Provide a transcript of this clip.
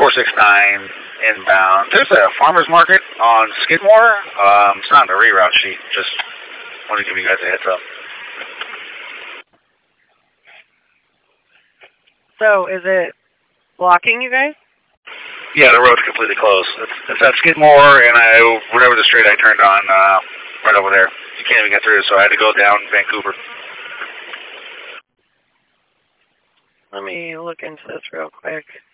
469 inbound. There's a farmer's market on Skidmore. It's not on the reroute sheet. Just want to give you guys a heads up. So, is it blocking you guys? Yeah, the road's completely closed. It's at Skidmore, and whatever the street I turned on, right over there. You can't even get through, so I had to go down Vancouver. Let me look into this real quick.